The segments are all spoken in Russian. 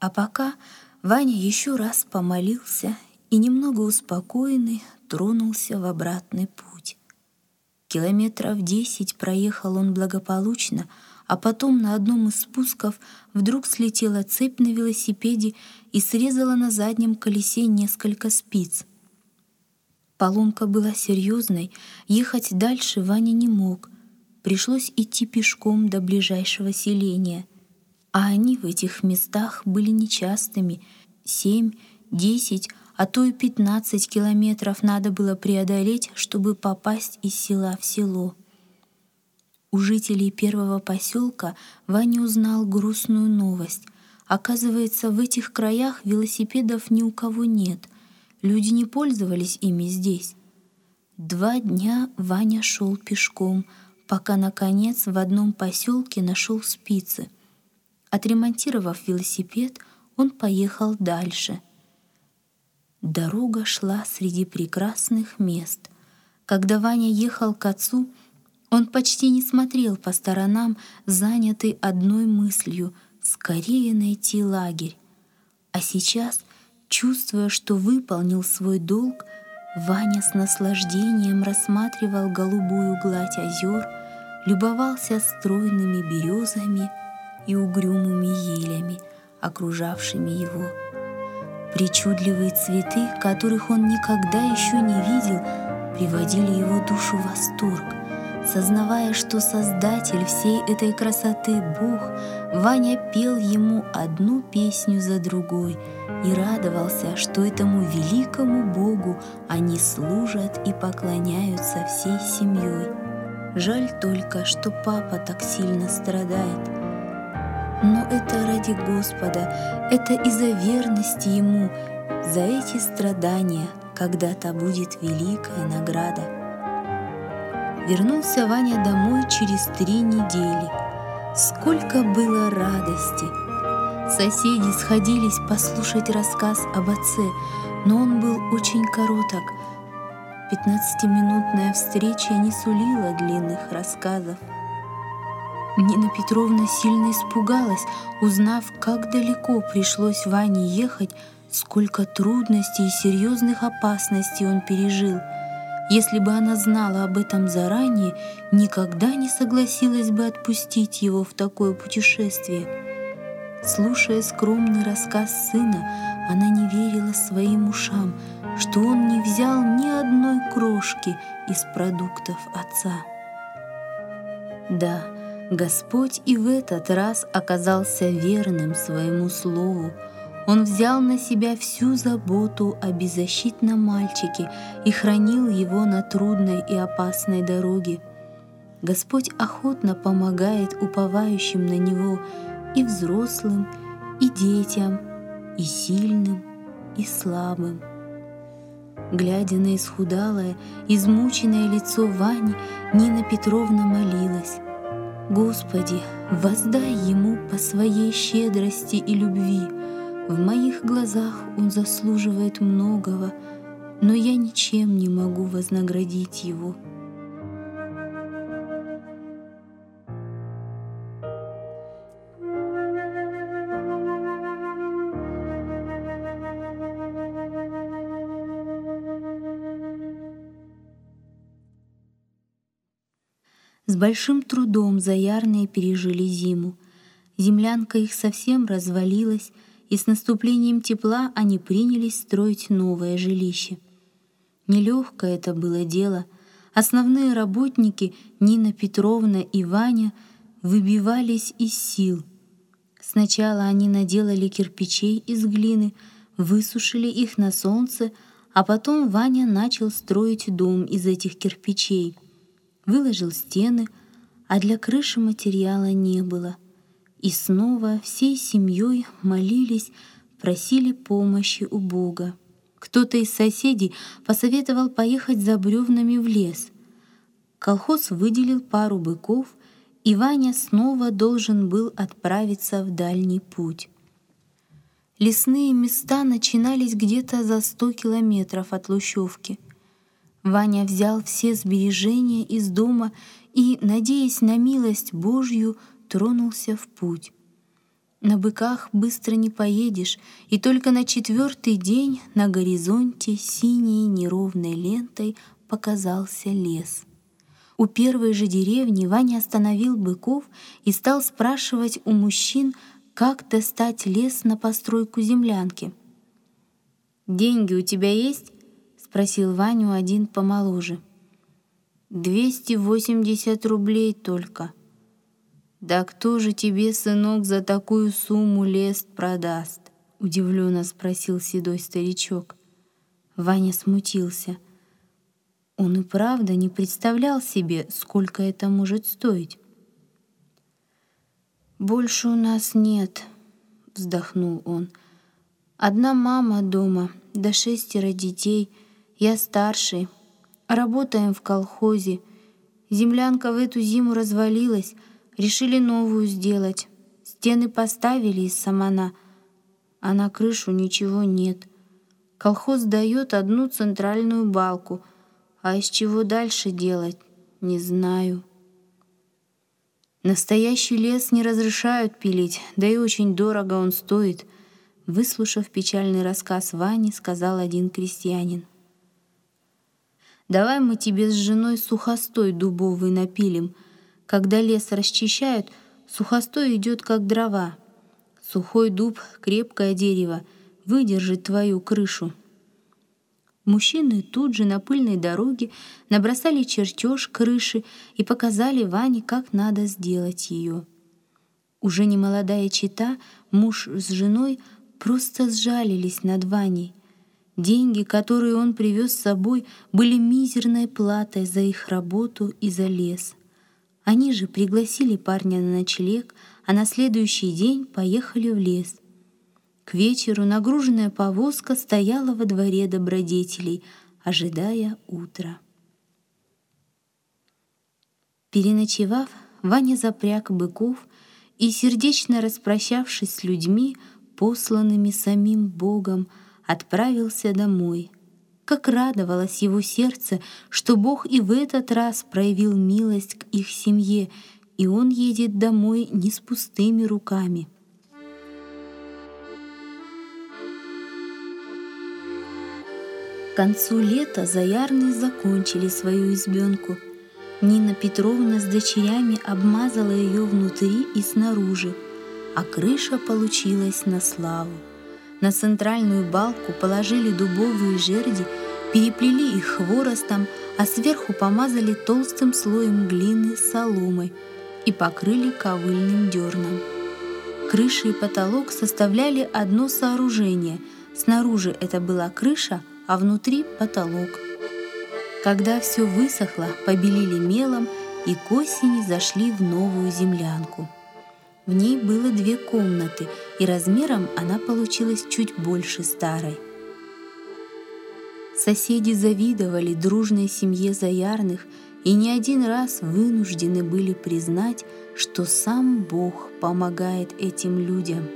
А пока Ваня еще раз помолился и, немного успокоенный, тронулся в обратный путь. Километров 10 проехал он благополучно, а потом на одном из спусков вдруг слетела цепь на велосипеде и срезала на заднем колесе несколько спиц. Поломка была серьезной, ехать дальше Ваня не мог. Пришлось идти пешком до ближайшего селения. А они в этих местах были нечастыми. 7, 10, а то и 15 километров надо было преодолеть, чтобы попасть из села в село. У жителей первого поселка Ваня узнал грустную новость. Оказывается, в этих краях велосипедов ни у кого нет. Люди не пользовались ими здесь. 2 дня Ваня шел пешком, пока, наконец, в одном поселке нашел спицы. Отремонтировав велосипед, он поехал дальше. Дорога шла среди прекрасных мест. Когда Ваня ехал к отцу, он почти не смотрел по сторонам, занятый одной мыслью — скорее найти лагерь. А сейчас, чувствуя, что выполнил свой долг, Ваня с наслаждением рассматривал голубую гладь озер, любовался стройными березами и угрюмыми елями, окружавшими его. Причудливые цветы, которых он никогда еще не видел, приводили его душу в восторг. Сознавая, что Создатель всей этой красоты Бог, Ваня пел ему одну песню за другой и радовался, что этому великому Богу они служат и поклоняются всей семьей. Жаль только, что папа так сильно страдает. Но это ради Господа, это из-за верности Ему. За эти страдания когда-то будет великая награда. Вернулся Ваня домой через 3 недели. Сколько было радости! Соседи сходились послушать рассказ об отце, но он был очень короток. 15-минутная встреча не сулила длинных рассказов. Нина Петровна сильно испугалась, узнав, как далеко пришлось Ване ехать, сколько трудностей и серьезных опасностей он пережил. Если бы она знала об этом заранее, никогда не согласилась бы отпустить его в такое путешествие. Слушая скромный рассказ сына, она не верила своим ушам, что он не взял ни одной крошки из продуктов отца. Да, Господь и в этот раз оказался верным своему слову. Он взял на себя всю заботу о беззащитном мальчике и хранил его на трудной и опасной дороге. Господь охотно помогает уповающим на Него и взрослым, и детям, и сильным, и слабым. Глядя на исхудалое, измученное лицо Вани, Нина Петровна молилась: «Господи, воздай ему по своей щедрости и любви. В моих глазах он заслуживает многого, но я ничем не могу вознаградить его». С большим трудом заярные пережили зиму. Землянка их совсем развалилась, и с наступлением тепла они принялись строить новое жилище. Нелегкое это было дело. Основные работники, Нина Петровна и Ваня, выбивались из сил. Сначала они наделали кирпичей из глины, высушили их на солнце, а потом Ваня начал строить дом из этих кирпичей. Выложил стены, а для крыши материала не было. И снова всей семьей молились, просили помощи у Бога. Кто-то из соседей посоветовал поехать за бревнами в лес. Колхоз выделил пару быков, и Ваня снова должен был отправиться в дальний путь. Лесные места начинались где-то за 100 километров от Лущевки. Ваня взял все сбережения из дома и, надеясь на милость Божью, тронулся в путь. На быках быстро не поедешь, и только на 4-й день на горизонте синей неровной лентой показался лес. У первой же деревни Ваня остановил быков и стал спрашивать у мужчин, как достать лес на постройку землянки. «Деньги у тебя есть?» — спросил Ваню один помоложе. 280 рублей только. «Да кто же тебе, сынок, за такую сумму лес продаст?» — удивленно спросил седой старичок. Ваня смутился. Он и правда не представлял себе, сколько это может стоить. «Больше у нас нет», — вздохнул он. «Одна мама дома, да 6 детей, я старший. Работаем в колхозе. Землянка в эту зиму развалилась, решили новую сделать. Стены поставили из самана, а на крышу ничего нет. Колхоз дает одну центральную балку, а из чего дальше делать, не знаю. Настоящий лес не разрешают пилить, да и очень дорого он стоит», — выслушав печальный рассказ Вани, сказал один крестьянин. «Давай мы тебе с женой сухостой дубовый напилим. Когда лес расчищают, сухостой идет как дрова. Сухой дуб — крепкое дерево, выдержит твою крышу». Мужчины тут же на пыльной дороге набросали чертеж крыши и показали Ване, как надо сделать ее. Уже немолодая чета, муж с женой, просто сжалились над Ваней. Деньги, которые он привез с собой, были мизерной платой за их работу и за лес. Они же пригласили парня на ночлег, а на следующий день поехали в лес. К вечеру нагруженная повозка стояла во дворе добродетелей, ожидая утра. Переночевав, Ваня запряг быков и, сердечно распрощавшись с людьми, посланными самим Богом, отправился домой. Как радовалось его сердце, что Бог и в этот раз проявил милость к их семье, и он едет домой не с пустыми руками. К концу лета заярные закончили свою избенку. Нина Петровна с дочерями обмазала ее внутри и снаружи, а крыша получилась на славу. На центральную балку положили дубовые жерди, переплели их хворостом, а сверху помазали толстым слоем глины с соломой и покрыли ковыльным дерном. Крыша и потолок составляли одно сооружение. Снаружи это была крыша, а внутри потолок. Когда все высохло, побелили мелом и к осени зашли в новую землянку. В ней было 2 комнаты, и размером она получилась чуть больше старой. Соседи завидовали дружной семье Заярных и не один раз вынуждены были признать, что сам Бог помогает этим людям.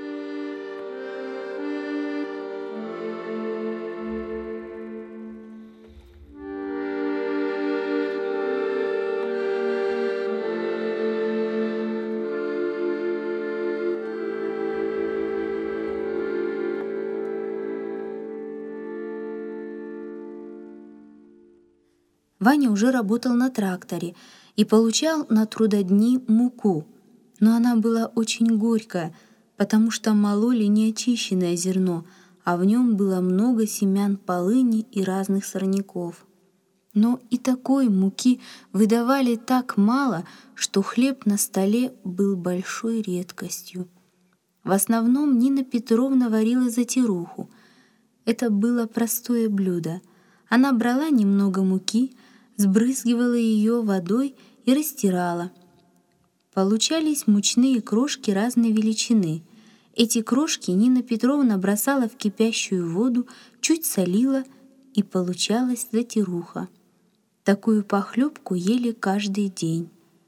Ваня уже работал на тракторе и получал на трудодни муку, но она была очень горькая, потому что мололи неочищенное зерно, а в нем было много семян полыни и разных сорняков. Но и такой муки выдавали так мало, что хлеб на столе был большой редкостью. В основном Нина Петровна варила затируху. Это было простое блюдо. Она брала немного муки, сбрызгивала ее водой и растирала. Получались мучные крошки разной величины. Эти крошки Нина Петровна бросала в кипящую воду, чуть солила, и получалась затируха. Такую похлебку ели каждый день.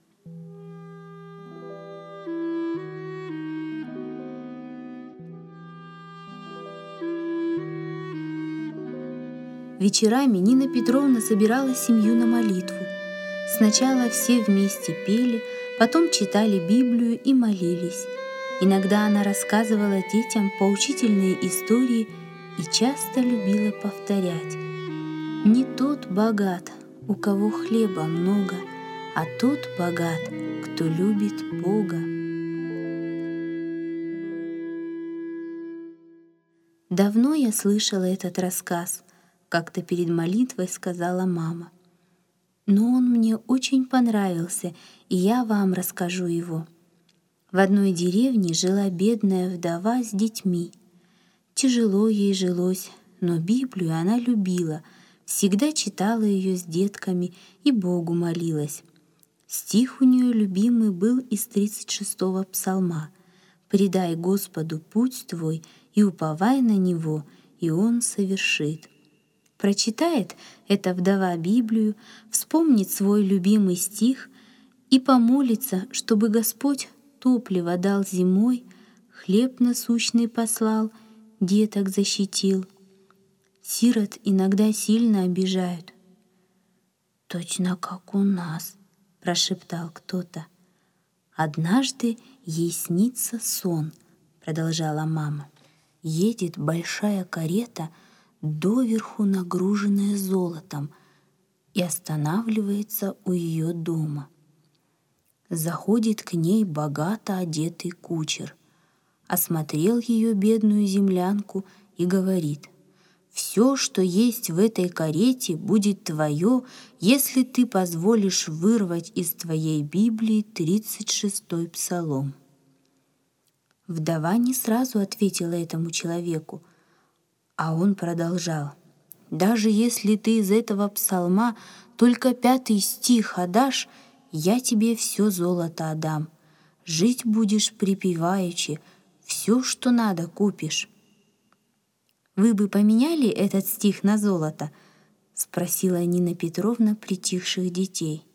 Вечерами Нина Петровна собирала семью на молитву. Сначала все вместе пели, потом читали Библию и молились. Иногда она рассказывала детям поучительные истории и часто любила повторять: «Не тот богат, у кого хлеба много, а тот богат, кто любит Бога». «Давно я слышала этот рассказ», — как-то перед молитвой сказала мама. «Но он мне очень понравился, и я вам расскажу его». В одной деревне жила бедная вдова с детьми. Тяжело ей жилось, но Библию она любила, всегда читала ее с детками и Богу молилась. Стих у нее любимый был из 36-го псалма: «Предай Господу путь твой и уповай на Него, и Он совершит». Прочитает эта вдова Библию, вспомнит свой любимый стих и помолится, чтобы Господь топливо дал зимой, хлеб насущный послал, деток защитил. Сирот иногда сильно обижают. «Точно как у нас», — прошептал кто-то. «Однажды ей снится сон», — продолжала мама. «Едет большая карета, доверху нагруженная золотом, и останавливается у ее дома. Заходит к ней богато одетый кучер, осмотрел ее бедную землянку и говорит: «Все, что есть в этой карете, будет твое, если ты позволишь вырвать из твоей Библии 36-й псалом». Вдова не сразу ответила этому человеку, а он продолжал: «Даже если ты из этого псалма только 5-й стих отдашь, я тебе все золото отдам. Жить будешь припеваючи, все, что надо, купишь». «Вы бы поменяли этот стих на золото?» — спросила Нина Петровна притихших детей.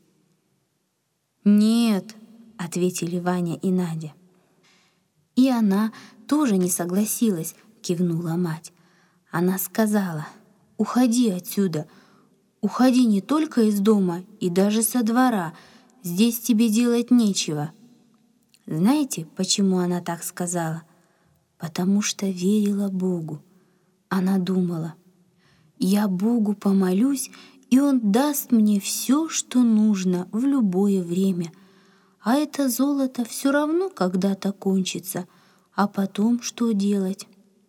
«Нет», — ответили Ваня и Надя. «И она тоже не согласилась», — кивнула мать. «Она сказала: уходи отсюда, уходи не только из дома и даже со двора, здесь тебе делать нечего». Знаете, почему она так сказала? Потому что верила Богу. Она думала: я Богу помолюсь, и Он даст мне все, что нужно в любое время. А это золото все равно когда-то кончится. А потом что делать?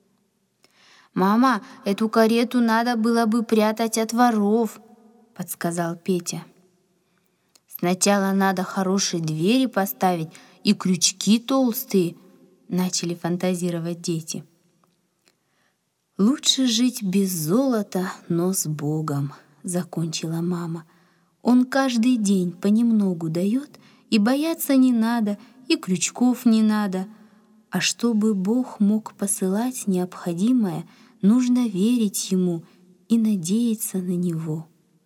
«Мама, эту карету надо было бы прятать от воров», — подсказал Петя. «Сначала надо хорошие двери поставить и крючки толстые», — начали фантазировать дети. «Лучше жить без золота, но с Богом», — закончила мама. «Он каждый день понемногу дает, и бояться не надо, и крючков не надо. А чтобы Бог мог посылать необходимое, нужно верить Ему и надеяться на Него».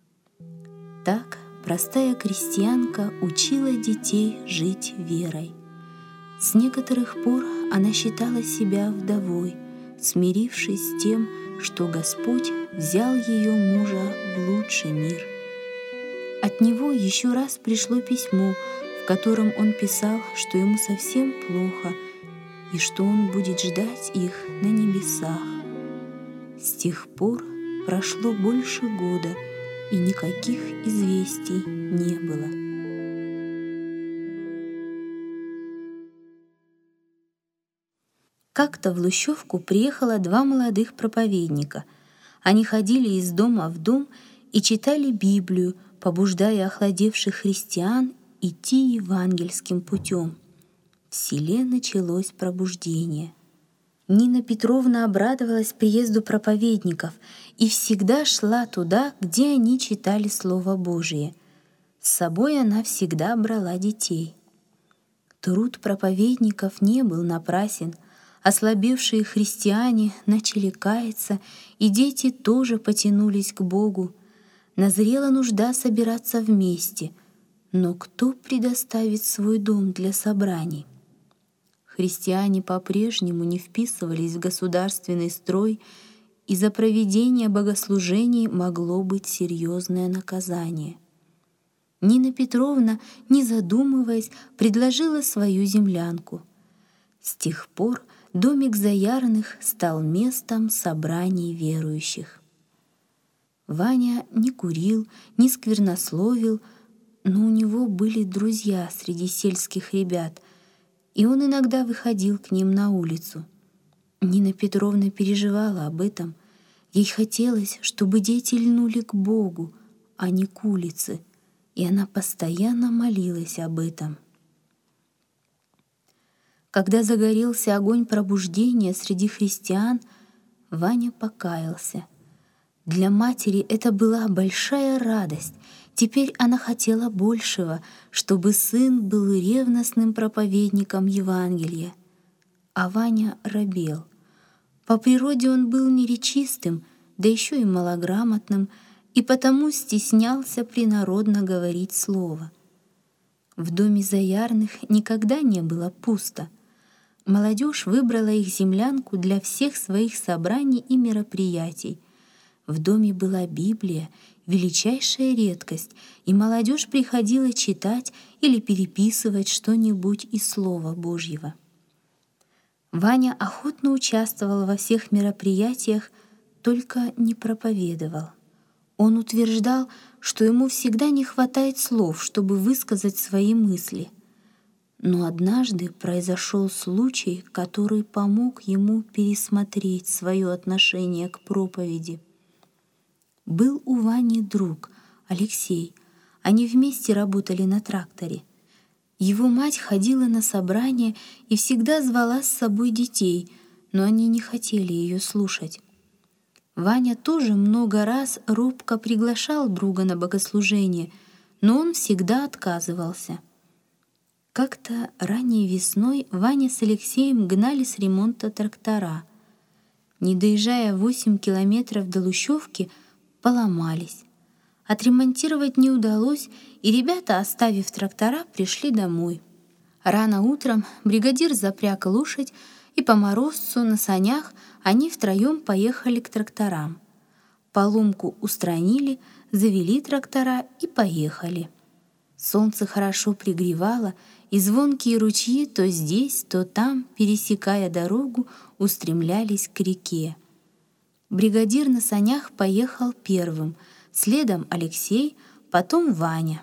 Так простая крестьянка учила детей жить верой. С некоторых пор она считала себя вдовой, смирившись с тем, что Господь взял ее мужа в лучший мир. От него еще раз пришло письмо, в котором он писал, что ему совсем плохо и что он будет ждать их на небесах. С тех пор прошло больше года, и никаких известий не было. Как-то в Лущевку приехало 2 молодых проповедника. Они ходили из дома в дом и читали Библию, побуждая охладевших христиан идти евангельским путем. В селе началось пробуждение. Нина Петровна обрадовалась приезду проповедников и всегда шла туда, где они читали Слово Божие. С собой она всегда брала детей. Труд проповедников не был напрасен. Ослабевшие христиане начали каяться, и дети тоже потянулись к Богу. Назрела нужда собираться вместе, но кто предоставит свой дом для собраний? Христиане по-прежнему не вписывались в государственный строй, и за проведение богослужений могло быть серьезное наказание. Нина Петровна, не задумываясь, предложила свою землянку. С тех пор домик Заярных стал местом собраний верующих. Ваня не курил, не сквернословил, но у него были друзья среди сельских ребят, и он иногда выходил к ним на улицу. Нина Петровна переживала об этом. Ей хотелось, чтобы дети льнули к Богу, а не к улице, и она постоянно молилась об этом. Когда загорелся огонь пробуждения среди христиан, Ваня покаялся. Для матери это была большая радость. Теперь она хотела большего, чтобы сын был ревностным проповедником Евангелия. А Ваня робел. По природе он был неречистым, да еще и малограмотным, и потому стеснялся принародно говорить слово. В доме Заярных никогда не было пусто. Молодежь выбрала их землянку для всех своих собраний и мероприятий. В доме была Библия, величайшая редкость, и молодежь приходила читать или переписывать что-нибудь из Слова Божьего. Ваня охотно участвовал во всех мероприятиях, только не проповедовал. Он утверждал, что ему всегда не хватает слов, чтобы высказать свои мысли. Но однажды произошел случай, который помог ему пересмотреть свое отношение к проповеди. Был у Вани друг, Алексей. Они вместе работали на тракторе. Его мать ходила на собрания и всегда звала с собой детей, но они не хотели ее слушать. Ваня тоже много раз робко приглашал друга на богослужение, но он всегда отказывался. Как-то ранней весной Ваня с Алексеем гнали с ремонта трактора. Не доезжая 8 километров до Лущевки, поломались. Отремонтировать не удалось, и ребята, оставив трактора, пришли домой. Рано утром бригадир запряг лошадь, и по морозцу на санях они втроем поехали к тракторам. Поломку устранили, завели трактора и поехали. Солнце хорошо пригревало, и звонкие ручьи то здесь, то там, пересекая дорогу, устремлялись к реке. Бригадир на санях поехал первым, следом Алексей, потом Ваня.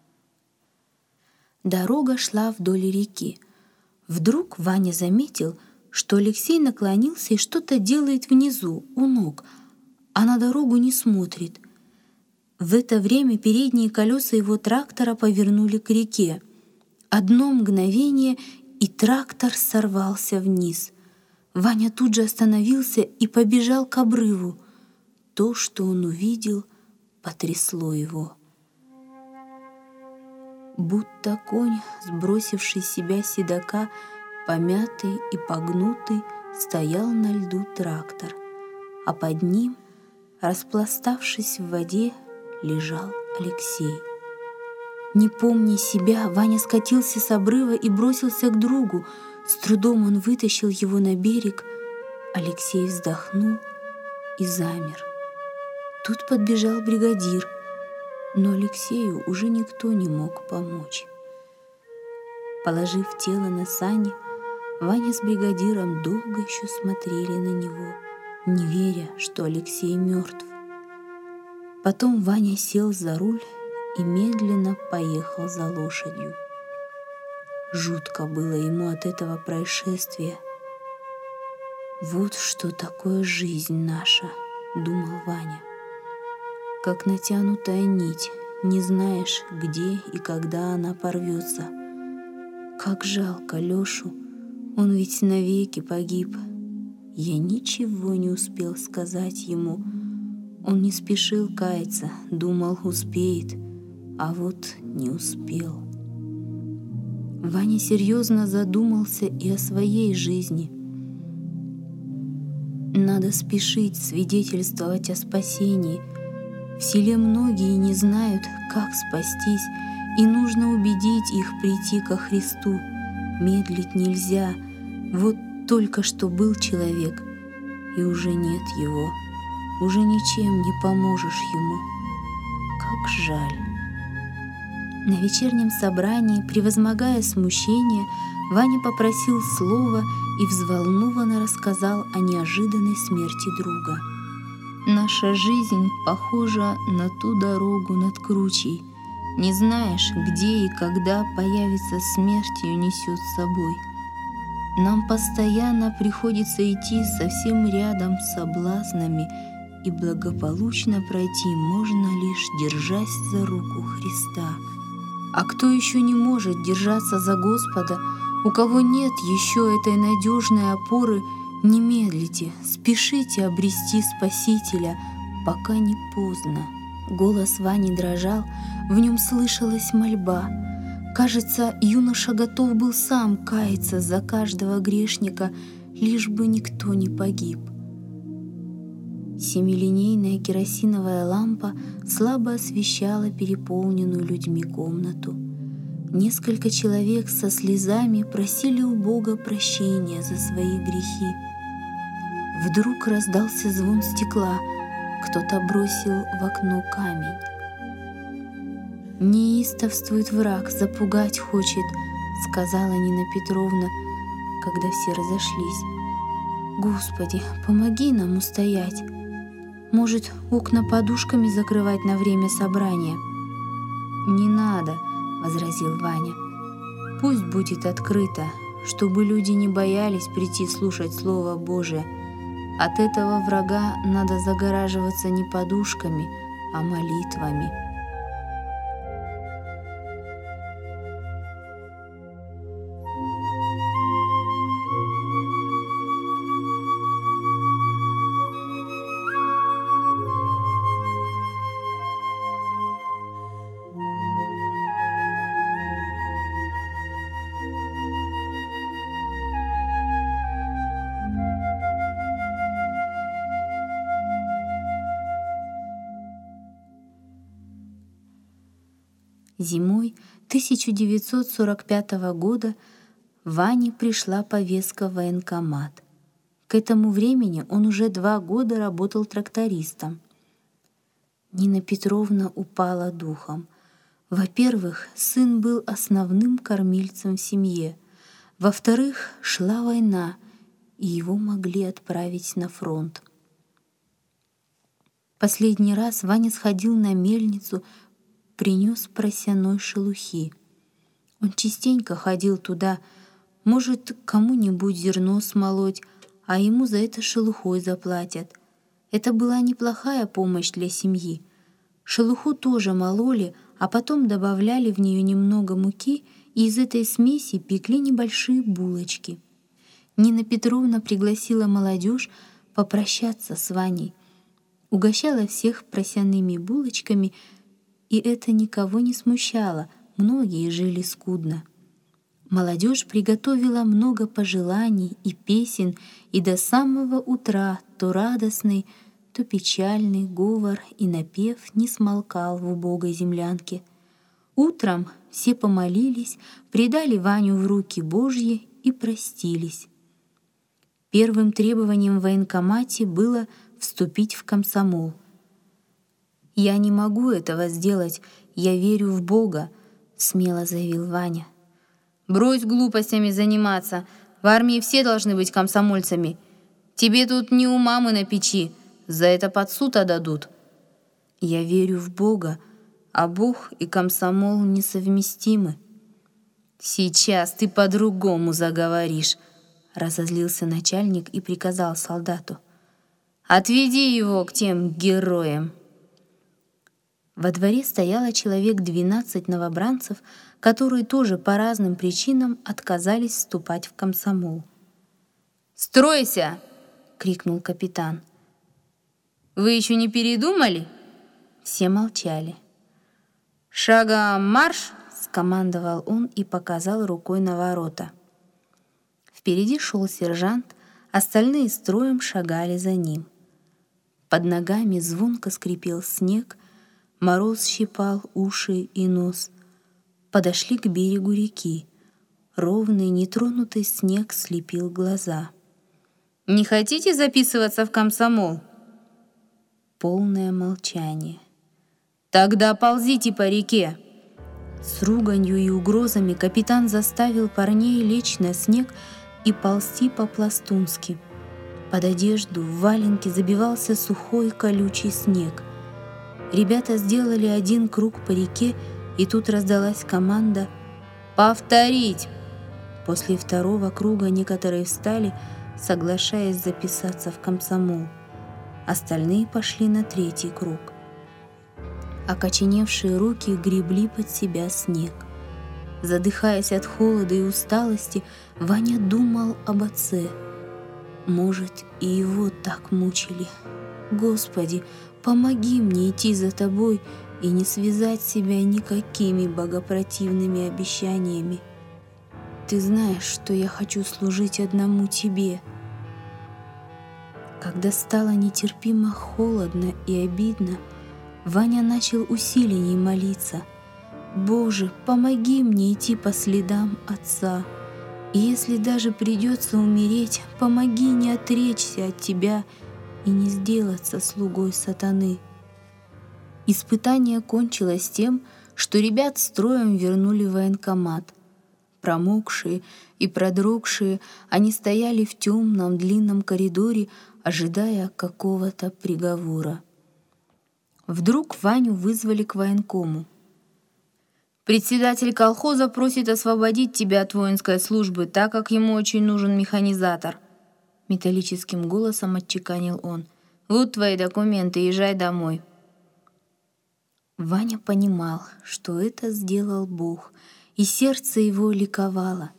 Дорога шла вдоль реки. Вдруг Ваня заметил, что Алексей наклонился и что-то делает внизу, у ног, а на дорогу не смотрит. В это время передние колеса его трактора повернули к реке. Одно мгновение, и трактор сорвался вниз. Ваня тут же остановился и побежал к обрыву. То, что он увидел, потрясло его. Будто конь, сбросивший с себя седока, помятый и погнутый, стоял на льду трактор, а под ним, распластавшись в воде, лежал Алексей. Не помня себя, Ваня скатился с обрыва и бросился к другу. С трудом он вытащил его на берег. Алексей вздохнул и замер. Тут подбежал бригадир, но Алексею уже никто не мог помочь. Положив тело на сани, Ваня с бригадиром долго еще смотрели на него, не веря, что Алексей мертв. Потом Ваня сел за руль и медленно поехал за лошадью. Жутко было ему от этого происшествия. «Вот что такое жизнь наша», — думал Ваня. «Как натянутая нить, не знаешь, где и когда она порвется. Как жалко Лешу, он ведь навеки погиб. Я ничего не успел сказать ему. Он не спешил каяться, думал, успеет, а вот не успел». Ваня серьезно задумался и о своей жизни. Надо спешить свидетельствовать о спасении. В селе многие не знают, как спастись, и нужно убедить их прийти ко Христу. Медлить нельзя. Вот только что был человек, и уже нет его. Уже ничем не поможешь ему. Как жаль. На вечернем собрании, превозмогая смущение, Ваня попросил слова и взволнованно рассказал о неожиданной смерти друга. «Наша жизнь похожа на ту дорогу над кручей. Не знаешь, где и когда появится смерть и унесет с собой. Нам постоянно приходится идти совсем рядом с соблазнами, и благополучно пройти можно лишь держась за руку Христа. А кто еще не может держаться за Господа, у кого нет еще этой надежной опоры, не медлите, спешите обрести Спасителя, пока не поздно». Голос Вани дрожал, в нем слышалась мольба. Кажется, юноша готов был сам каяться за каждого грешника, лишь бы никто не погиб. Семилинейная керосиновая лампа слабо освещала переполненную людьми комнату. Несколько человек со слезами просили у Бога прощения за свои грехи. Вдруг раздался звон стекла, кто-то бросил в окно камень. «Неистовствует враг, запугать хочет», — сказала Нина Петровна, когда все разошлись. «Господи, помоги нам устоять. Может, окна подушками закрывать на время собрания?» «Не надо», — возразил Ваня. «Пусть будет открыто, чтобы люди не боялись прийти слушать Слово Божие. От этого врага надо загораживаться не подушками, а молитвами». Зимой 1945 года Ване пришла повестка в военкомат. К этому времени он уже 2 года работал трактористом. Нина Петровна упала духом. Во-первых, сын был основным кормильцем в семье. Во-вторых, шла война, и его могли отправить на фронт. Последний раз Ваня сходил на мельницу, принес просяной шелухи. Он частенько ходил туда, может, кому-нибудь зерно смолоть, а ему за это шелухой заплатят. Это была неплохая помощь для семьи. Шелуху тоже мололи, а потом добавляли в нее немного муки, и из этой смеси пекли небольшие булочки. Нина Петровна пригласила молодежь попрощаться с Ваней. Угощала всех просяными булочками, и это никого не смущало, многие жили скудно. Молодежь приготовила много пожеланий и песен, и до самого утра то радостный, то печальный говор и напев не смолкал в убогой землянке. Утром все помолились, предали Ваню в руки Божьи и простились. Первым требованием в военкомате было вступить в комсомол. «Я не могу этого сделать, я верю в Бога», — смело заявил Ваня. «Брось глупостями заниматься, в армии все должны быть комсомольцами. Тебе тут не у мамы на печи, за это под суд отдадут». «Я верю в Бога, а Бог и комсомол несовместимы». «Сейчас ты по-другому заговоришь», — разозлился начальник и приказал солдату. «Отведи его к тем героям». Во дворе стояло человек 12 новобранцев, которые тоже по разным причинам отказались вступать в комсомол. «Стройся!» — крикнул капитан. «Вы еще не передумали?» Все молчали. «Шагом марш!» — скомандовал он и показал рукой на ворота. Впереди шел сержант, остальные строем шагали за ним. Под ногами звонко скрипел снег, мороз щипал уши и нос. Подошли к берегу реки. Ровный, нетронутый снег слепил глаза. «Не хотите записываться в комсомол?» Полное молчание. «Тогда ползите по реке!» С руганью и угрозами капитан заставил парней лечь на снег и ползти по-пластунски. Под одежду в валенке забивался сухой колючий снег. Ребята сделали один круг по реке, и тут раздалась команда «Повторить!». После второго круга некоторые встали, соглашаясь записаться в комсомол. Остальные пошли на третий круг. Окоченевшие руки гребли под себя снег. Задыхаясь от холода и усталости, Ваня думал об отце. Может, и его так мучили. Господи, помоги мне идти за тобой и не связать себя никакими богопротивными обещаниями. Ты знаешь, что я хочу служить одному тебе. Когда стало нетерпимо холодно и обидно, Ваня начал усиленней молиться. «Боже, помоги мне идти по следам Отца. И если даже придется умереть, помоги не отречься от Тебя и не сделаться слугой сатаны». Испытание кончилось тем, что ребят строем вернули в военкомат. Промокшие и продрогшие, они стояли в темном длинном коридоре, ожидая какого-то приговора. Вдруг Ваню вызвали к военкому. «Председатель колхоза просит освободить тебя от воинской службы, так как ему очень нужен механизатор», — металлическим голосом отчеканил он. «Вот твои документы, езжай домой». Ваня понимал, что это сделал Бог, и сердце его ликовало.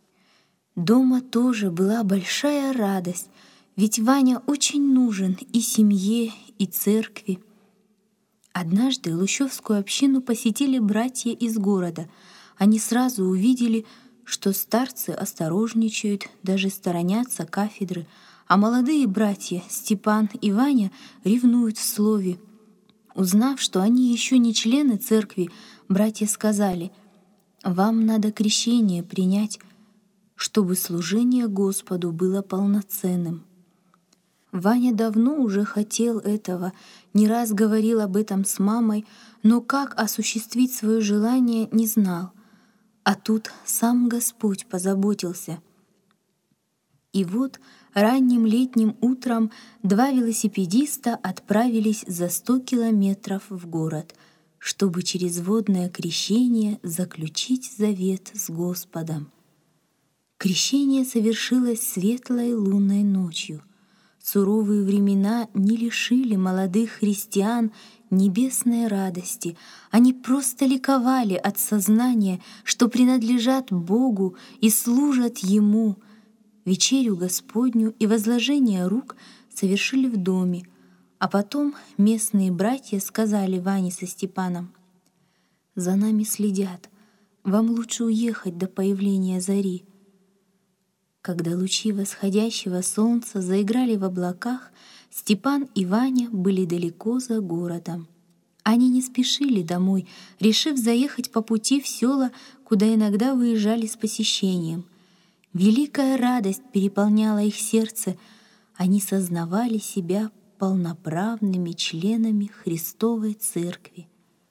Дома тоже была большая радость, ведь Ваня очень нужен и семье, и церкви. Однажды Лущевскую общину посетили братья из города. Они сразу увидели, что старцы осторожничают, даже сторонятся кафедры, а молодые братья Степан и Ваня ревнуют в слове. Узнав, что они еще не члены церкви, братья сказали: «Вам надо крещение принять, чтобы служение Господу было полноценным». Ваня давно уже хотел этого, не раз говорил об этом с мамой, но как осуществить свое желание, не знал. А тут сам Господь позаботился. И вот ранним летним утром два велосипедиста отправились за 100 километров в город, чтобы через водное крещение заключить завет с Господом. Крещение совершилось светлой лунной ночью. Суровые времена не лишили молодых христиан небесной радости. Они просто ликовали от сознания, что принадлежат Богу и служат Ему. Вечерю Господню и возложение рук совершили в доме, а потом местные братья сказали Ване со Степаном: «За нами следят, вам лучше уехать до появления зари». Когда лучи восходящего солнца заиграли в облаках, Степан и Ваня были далеко за городом. Они не спешили домой, решив заехать по пути в села, куда иногда выезжали с посещением. Великая радость переполняла их сердце. Они сознавали себя полноправными членами Христовой Церкви.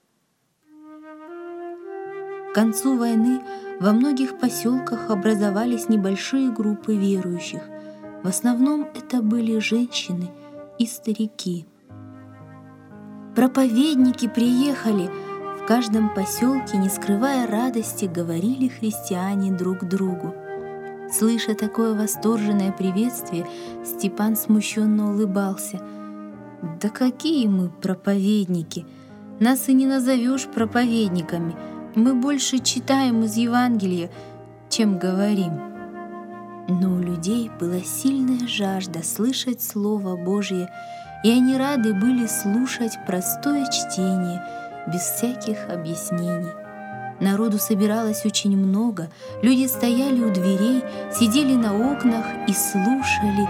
К концу войны во многих поселках образовались небольшие группы верующих. В основном это были женщины и старики. «Проповедники приехали!» В каждом поселке, не скрывая радости, говорили христиане друг другу. Слыша такое восторженное приветствие, Степан смущенно улыбался. «Да какие мы проповедники! Нас и не назовешь проповедниками. Мы больше читаем из Евангелия, чем говорим». Но у людей была сильная жажда слышать Слово Божье, и они рады были слушать простое чтение, без всяких объяснений. Народу собиралось очень много, люди стояли у дверей, сидели на окнах и слушали.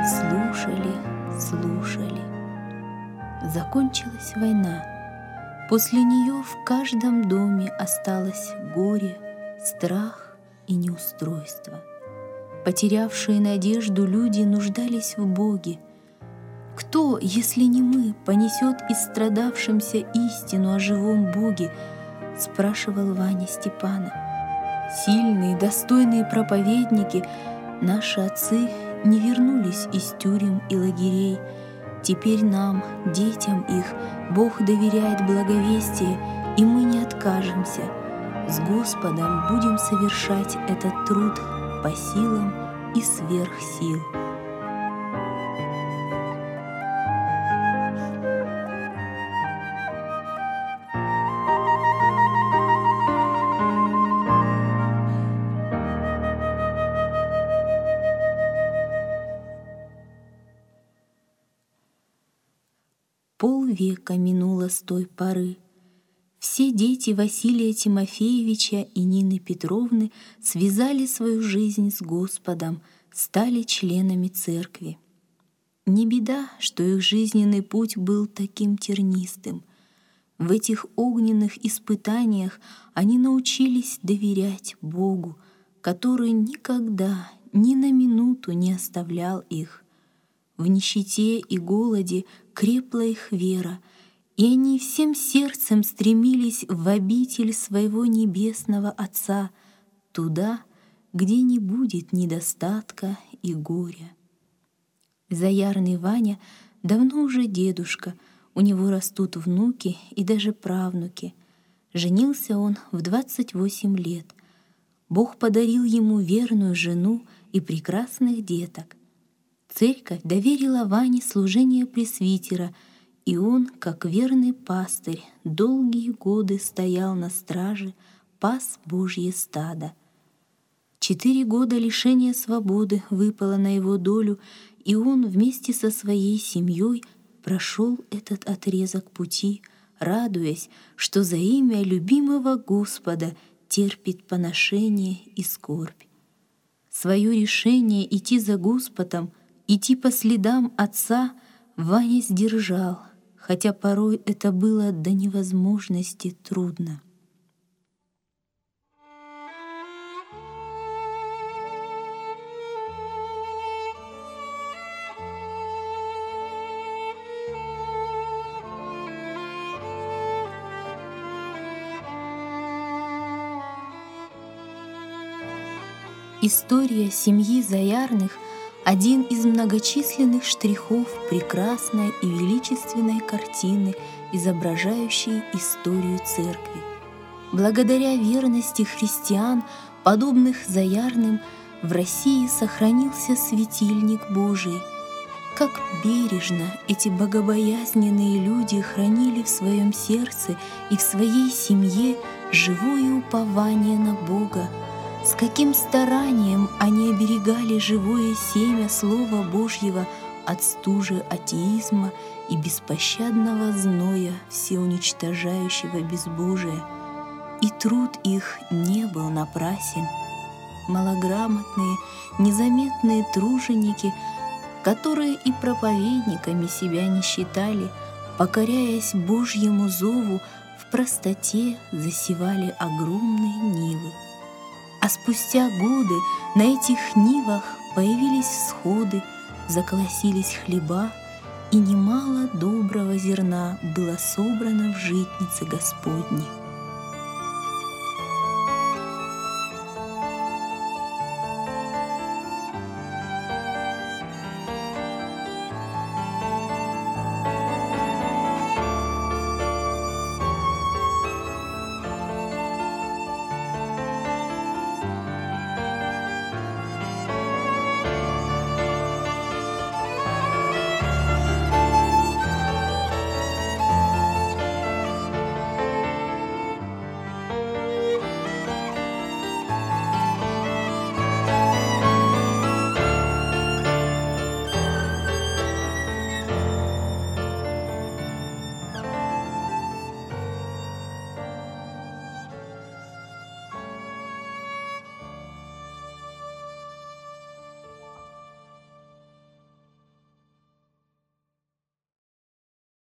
Закончилась война. После нее в каждом доме осталось горе, страх и неустройство. Потерявшие надежду люди нуждались в Боге. Кто, если не мы, понесет истрадавшимся истину о живом Боге, спрашивал Ваня Степана. Сильные, достойные проповедники, наши отцы, не вернулись из тюрем и лагерей. Теперь нам, детям их, Бог доверяет благовестие, и мы не откажемся. С Господом будем совершать этот труд по силам и сверх сил. Полвека минуло с той поры. Все дети Василия Тимофеевича и Нины Петровны связали свою жизнь с Господом, стали членами церкви. Не беда, что их жизненный путь был таким тернистым. В этих огненных испытаниях они научились доверять Богу, который никогда, ни на минуту не оставлял их. В нищете и голоде крепла их вера, и они всем сердцем стремились в обитель своего небесного Отца, туда, где не будет недостатка и горя. Заярный Ваня давно уже дедушка, у него растут внуки и даже правнуки. Женился он в 28 лет. Бог подарил ему верную жену и прекрасных деток. Церковь доверила Ване служение пресвитера, и он, как верный пастырь, долгие годы стоял на страже, пас Божье стадо. 4 года лишения свободы выпало на его долю, и он вместе со своей семьей прошел этот отрезок пути, радуясь, что за имя любимого Господа терпит поношение и скорбь. Свое решение идти за Господом, идти по следам Отца Ваня сдержал, хотя порой это было до невозможности трудно. История семьи Заярных — один из многочисленных штрихов прекрасной и величественной картины, изображающей историю церкви. Благодаря верности христиан, подобных Заярным, в России сохранился светильник Божий. Как бережно эти богобоязненные люди хранили в своем сердце и в своей семье живое упование на Бога, с каким старанием они оберегали живое семя Слова Божьего от стужи атеизма и беспощадного зноя всеуничтожающего безбожия. И труд их не был напрасен. Малограмотные, незаметные труженики, которые и проповедниками себя не считали, покоряясь Божьему зову, в простоте засевали огромные нивы. А спустя годы на этих нивах появились всходы, заколосились хлеба, и немало доброго зерна было собрано в житнице Господней.